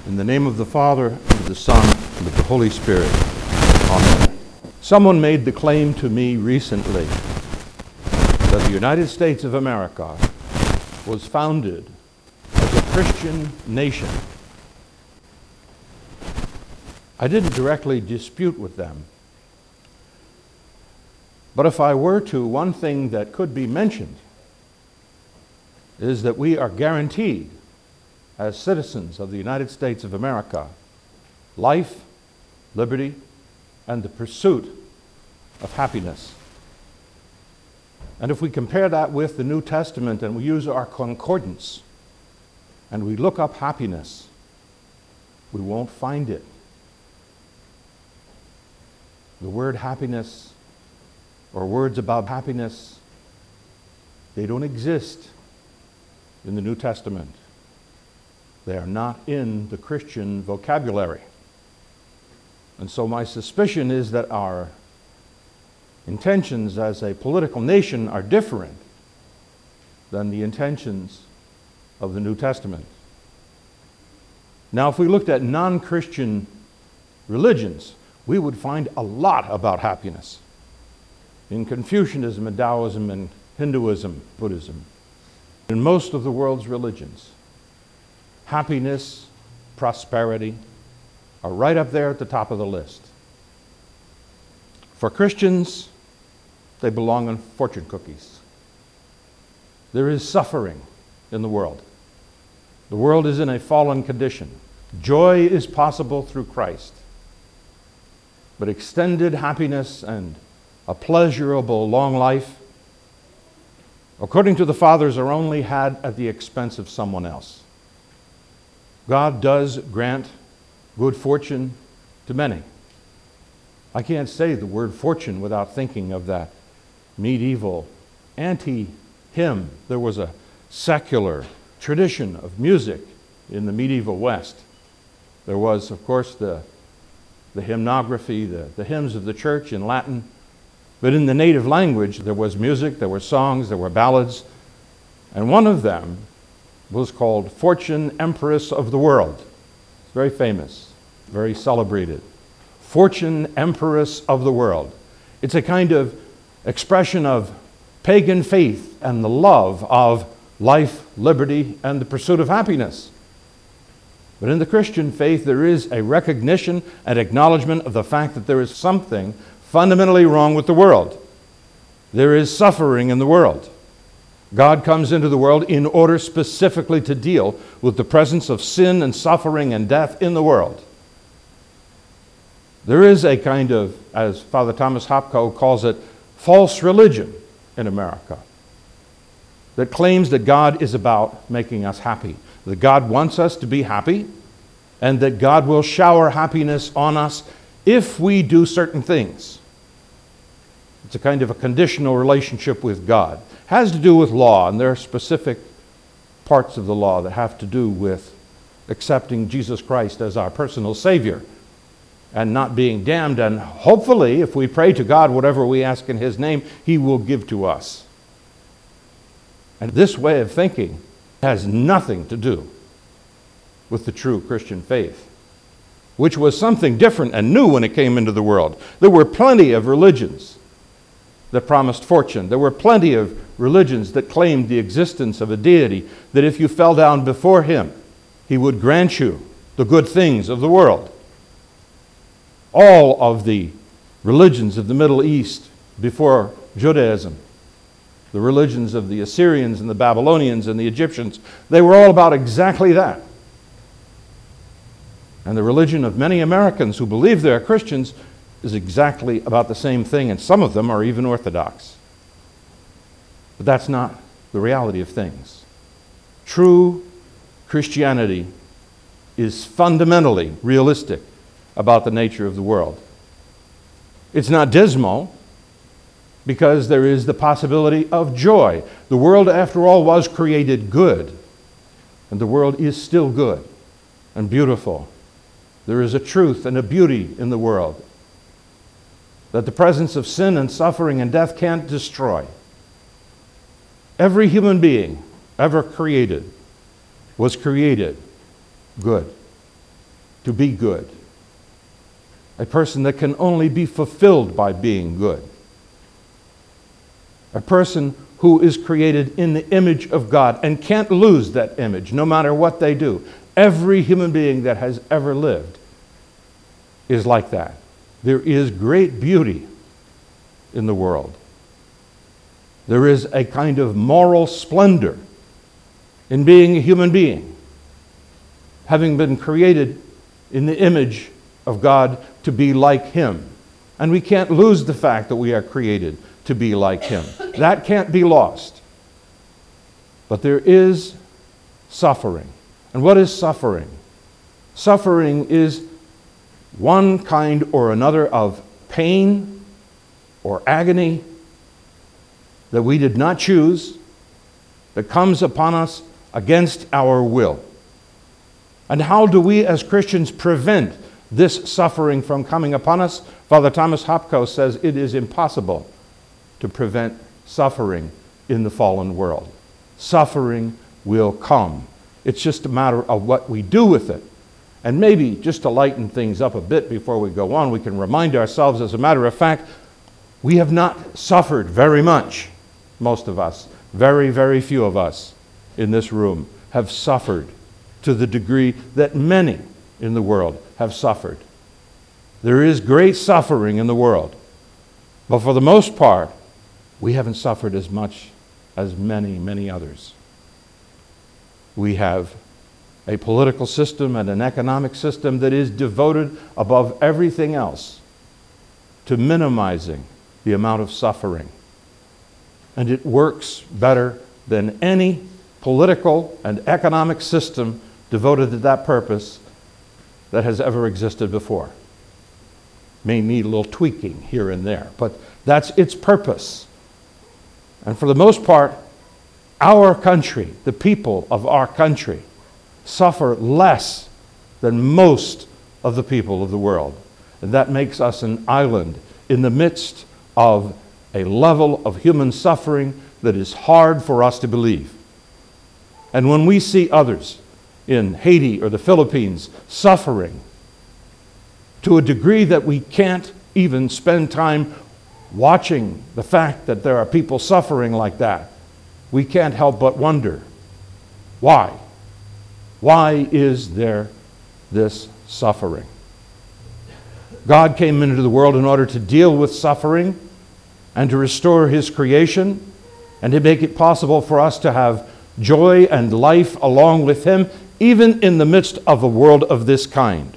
In the name of the Father, and of the Son, and of the Holy Spirit. Amen. Someone made the claim to me recently that the United States of America was founded as a Christian nation. I didn't directly dispute with them. But if I were to, one thing that could be mentioned is that we are guaranteed, as citizens of the United States of America, life, liberty, and the pursuit of happiness. And if we compare that with the New Testament and we use our concordance and we look up happiness, we won't find it. The word happiness or words about happiness, they don't exist in the New Testament. They are not in the Christian vocabulary. And so my suspicion is that our intentions as a political nation are different than the intentions of the New Testament. Now, if we looked at non-Christian religions, we would find a lot about happiness. In Confucianism and Taoism and Hinduism, Buddhism, in most of the world's religions, happiness, prosperity are right up there at the top of the list. For Christians, they belong on fortune cookies. There is suffering in the world. The world is in a fallen condition. Joy is possible through Christ. But extended happiness and a pleasurable long life, according to the fathers, are only had at the expense of someone else. God does grant good fortune to many. I can't say the word fortune without thinking of that medieval anti-hymn. There was a secular tradition of music in the medieval West. There was, of course, the hymnography, the hymns of the church in Latin. But in the native language, there was music, there were songs, there were ballads. And one of them was called Fortune, Empress of the World. It's very famous, very celebrated. Fortune, Empress of the World. It's a kind of expression of pagan faith and the love of life, liberty, and the pursuit of happiness. But in the Christian faith, there is a recognition and acknowledgement of the fact that there is something fundamentally wrong with the world. There is suffering in the world. God comes into the world in order specifically to deal with the presence of sin and suffering and death in the world. There is a kind of, as Father Thomas Hopko calls it, false religion in America that claims that God is about making us happy, that God wants us to be happy, and that God will shower happiness on us if we do certain things. It's a kind of a conditional relationship with God. It has to do with law, and there are specific parts of the law that have to do with accepting Jesus Christ as our personal Savior and not being damned. And hopefully, if we pray to God, whatever we ask in His name, He will give to us. And this way of thinking has nothing to do with the true Christian faith, which was something different and new when it came into the world. There were plenty of religions that promised fortune. There were plenty of religions that claimed the existence of a deity, that if you fell down before Him, He would grant you the good things of the world. All of the religions of the Middle East before Judaism, the religions of the Assyrians and the Babylonians and the Egyptians, they were all about exactly that. And the religion of many Americans who believe they're Christians is exactly about the same thing, and some of them are even Orthodox. But that's not the reality of things. True Christianity is fundamentally realistic about the nature of the world. It's not dismal because there is the possibility of joy. The world, after all, was created good, and the world is still good and beautiful. There is a truth and a beauty in the world that the presence of sin and suffering and death can't destroy. Every human being ever created was created good. to be good. A person that can only be fulfilled by being good. A person who is created in the image of God and can't lose that image no matter what they do. Every human being that has ever lived is like that. There is great beauty in the world. There is a kind of moral splendor in being a human being, having been created in the image of God to be like Him. And we can't lose the fact that we are created to be like Him. That can't be lost. But there is suffering. And what is suffering? Suffering is one kind or another of pain or agony that we did not choose, that comes upon us against our will. And how do we as Christians prevent this suffering from coming upon us? Father Thomas Hopko says it is impossible to prevent suffering in the fallen world. Suffering will come. It's just a matter of what we do with it. And maybe just to lighten things up a bit before we go on, we can remind ourselves, as a matter of fact, we have not suffered very much, most of us. Very, very few of us in this room have suffered to the degree that many in the world have suffered. There is great suffering in the world, but for the most part, we haven't suffered as much as many, many others. We have a political system and an economic system that is devoted above everything else to minimizing the amount of suffering. And it works better than any political and economic system devoted to that purpose that has ever existed before. May need a little tweaking here and there, but that's its purpose. And for the most part, our country, the people of our country, suffer less than most of the people of the world. And that makes us an island in the midst of a level of human suffering that is hard for us to believe. And when we see others in Haiti or the Philippines suffering to a degree that we can't even spend time watching the fact that there are people suffering like that, we can't help but wonder, why? Why is there this suffering? God came into the world in order to deal with suffering and to restore His creation and to make it possible for us to have joy and life along with Him, even in the midst of a world of this kind.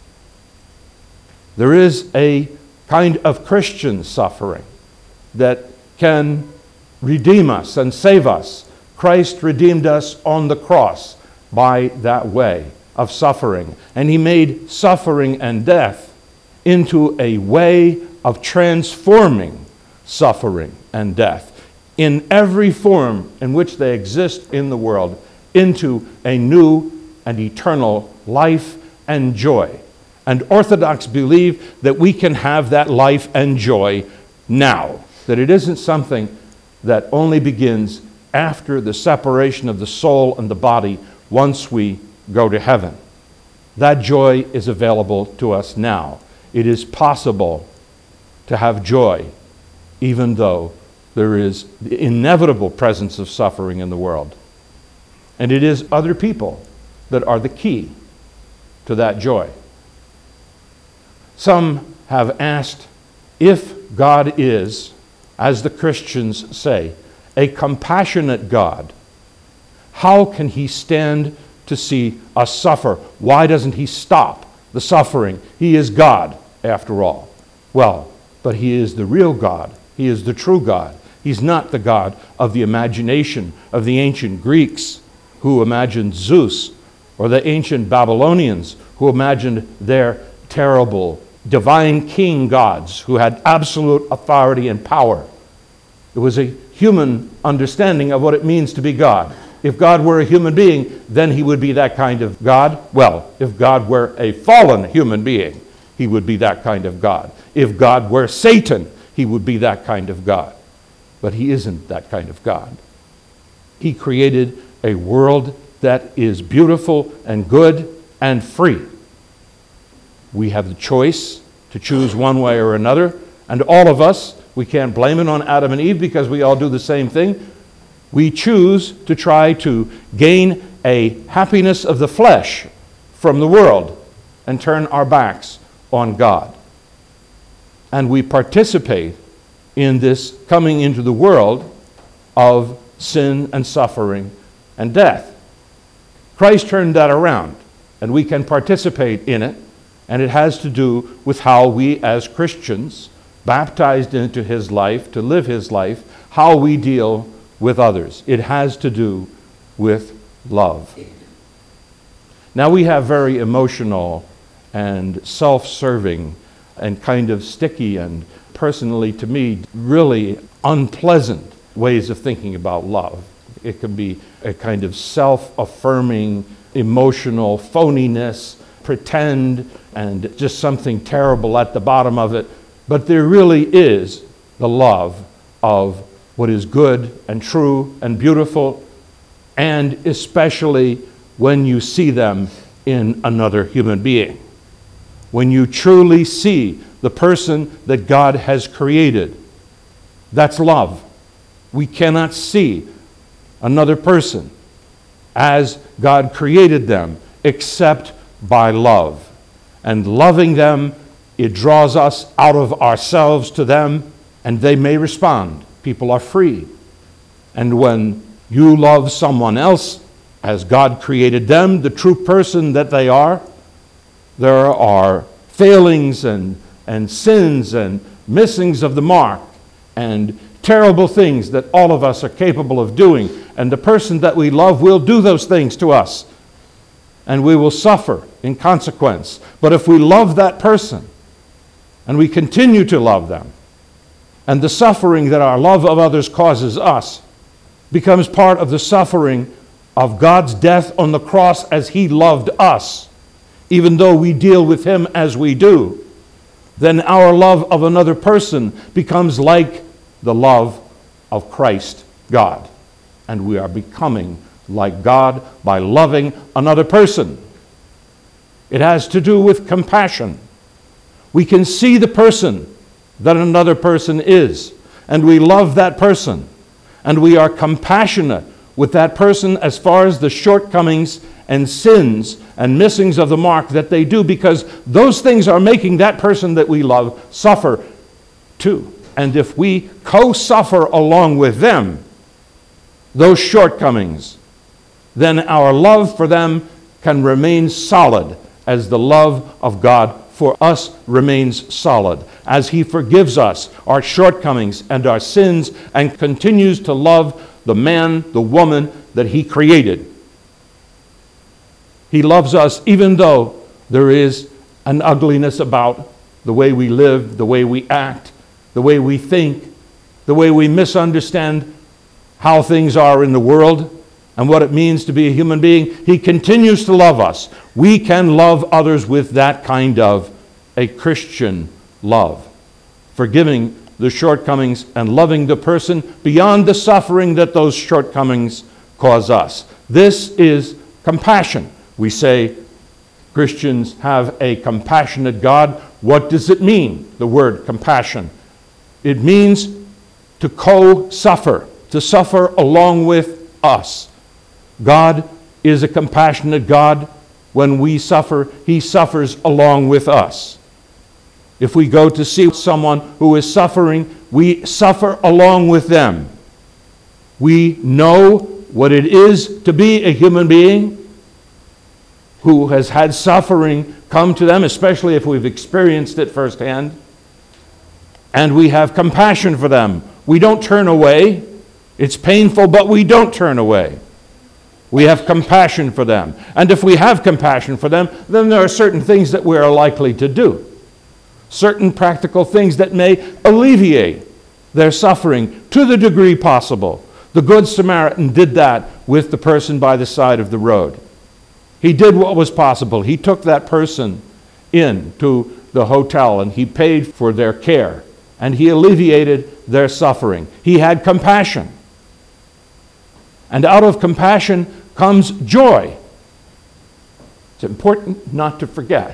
There is a kind of Christian suffering that can redeem us and save us. Christ redeemed us on the cross by that way of suffering. And He made suffering and death into a way of transforming suffering and death in every form in which they exist in the world into a new and eternal life and joy. And Orthodox believe that we can have that life and joy now, that it isn't something that only begins after the separation of the soul and the body once we go to heaven. That joy is available to us now. It is possible to have joy even though there is the inevitable presence of suffering in the world. And it is other people that are the key to that joy. Some have asked, if God is, as the Christians say, a compassionate God, how can He stand to see us suffer? Why doesn't He stop the suffering? He is God, after all. Well, but He is the real God. He is the true God. He's not the God of the imagination of the ancient Greeks who imagined Zeus, or the ancient Babylonians who imagined their terrible divine king gods who had absolute authority and power. It was a human understanding of what it means to be God. If God were a human being, then He would be that kind of God. Well, if God were a fallen human being, He would be that kind of God. If God were Satan, He would be that kind of God. But He isn't that kind of God. He created a world that is beautiful and good and free. We have the choice to choose one way or another, and all of us, we can't blame it on Adam and Eve because we all do the same thing. We choose to try to gain a happiness of the flesh from the world and turn our backs on God. And we participate in this coming into the world of sin and suffering and death. Christ turned that around, and we can participate in it, and it has to do with how we as Christians, baptized into his life, to live his life, how we deal with others. It has to do with love. Now we have very emotional and self-serving and kind of sticky and personally to me really unpleasant ways of thinking about love. It can be a kind of self-affirming, emotional phoniness, pretend, and just something terrible at the bottom of it. But there really is the love of what is good and true and beautiful, and especially when you see them in another human being. When you truly see the person that God has created, that's love. We cannot see another person as God created them except by love. And loving them, it draws us out of ourselves to them, and they may respond. People are free. And when you love someone else as God created them, the true person that they are, there are failings and sins and missings of the mark and terrible things that all of us are capable of doing. And the person that we love will do those things to us. And we will suffer in consequence. But if we love that person, and we continue to love them, and the suffering that our love of others causes us becomes part of the suffering of God's death on the cross as he loved us, even though we deal with him as we do, then our love of another person becomes like the love of Christ, God. And we are becoming like God by loving another person. It has to do with compassion. We can see the person that another person is, and we love that person, and we are compassionate with that person as far as the shortcomings and sins and missings of the mark that they do, because those things are making that person that we love suffer too. And if we co-suffer along with them those shortcomings, then our love for them can remain solid as the love of God for us remains solid, as he forgives us our shortcomings and our sins and continues to love the man, the woman that he created. He loves us even though there is an ugliness about the way we live, the way we act, the way we think, the way we misunderstand how things are in the world and what it means to be a human being. He continues to love us. We can love others with that kind of a Christian love, forgiving the shortcomings and loving the person beyond the suffering that those shortcomings cause us. This is compassion. We say Christians have a compassionate God. What does it mean, the word compassion? It means to co-suffer, to suffer along with us. God is a compassionate God. When we suffer, he suffers along with us. If we go to see someone who is suffering, we suffer along with them. We know what it is to be a human being who has had suffering come to them, especially if we've experienced it firsthand. And we have compassion for them. We don't turn away. It's painful, but we don't turn away. We have compassion for them. And if we have compassion for them, then there are certain things that we are likely to do. Certain practical things that may alleviate their suffering to the degree possible. The Good Samaritan did that with the person by the side of the road. He did what was possible. He took that person in to the hotel and he paid for their care and he alleviated their suffering. He had compassion. And out of compassion comes joy. It's important not to forget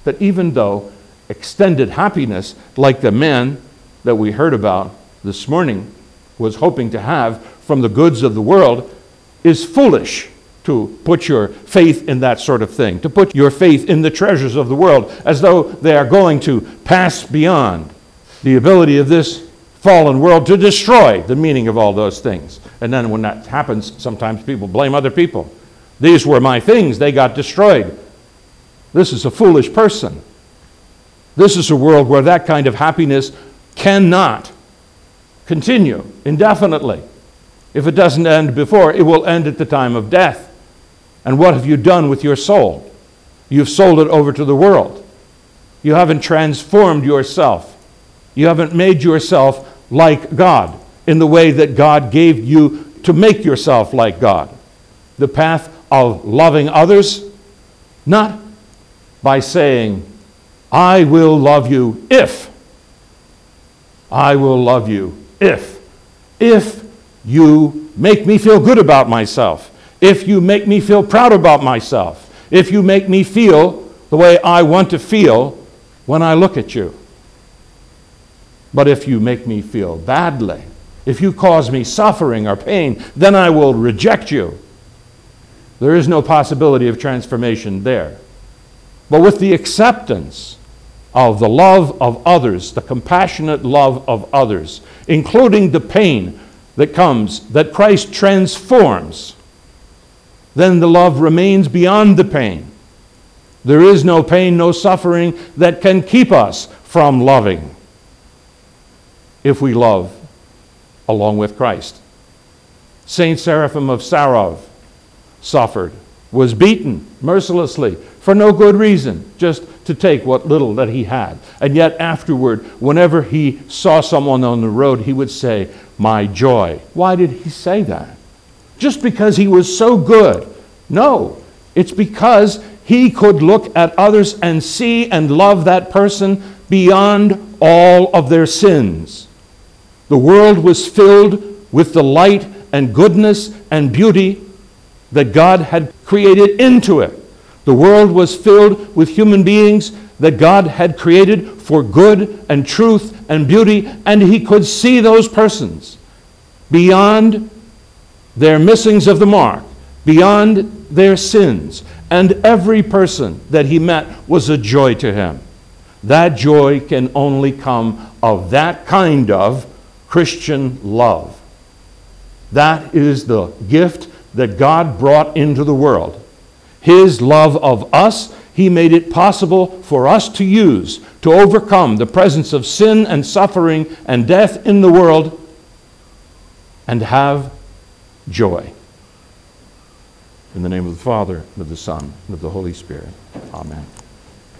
that even though extended happiness, like the man that we heard about this morning was hoping to have from the goods of the world, is foolish to put your faith in that sort of thing, to put your faith in the treasures of the world as though they are going to pass beyond the ability of this fallen world to destroy the meaning of all those things. And then when that happens, sometimes people blame other people. These were my things, they got destroyed. This is a foolish person. This is a world where that kind of happiness cannot continue indefinitely. If it doesn't end before, it will end at the time of death. And what have you done with your soul? You've sold it over to the world. You haven't transformed yourself. You haven't made yourself like God in the way that God gave you to make yourself like God. The path of loving others, not by saying, I will love you if. I will love you if you make me feel good about myself, if you make me feel proud about myself, if you make me feel the way I want to feel when I look at you. But if you make me feel badly, if you cause me suffering or pain, then I will reject you. There is no possibility of transformation there. But with the acceptance of the love of others, the compassionate love of others, including the pain that comes, that Christ transforms, then the love remains beyond the pain. There is no pain, no suffering that can keep us from loving if we love along with Christ. Saint Seraphim of Sarov suffered, was beaten mercilessly for no good reason, just to take what little that he had. And yet afterward, whenever he saw someone on the road, he would say, my joy. Why did he say that? Just because he was so good? No, it's because he could look at others and see and love that person beyond all of their sins. The world was filled with the light and goodness and beauty that God had created into it. The world was filled with human beings that God had created for good and truth and beauty, and he could see those persons beyond their missings of the mark, beyond their sins, and every person that he met was a joy to him. That joy can only come of that kind of Christian love. That is the gift that God brought into the world. His love of us, he made it possible for us to use to overcome the presence of sin and suffering and death in the world and have joy. In the name of the Father, and of the Son, and of the Holy Spirit. Amen.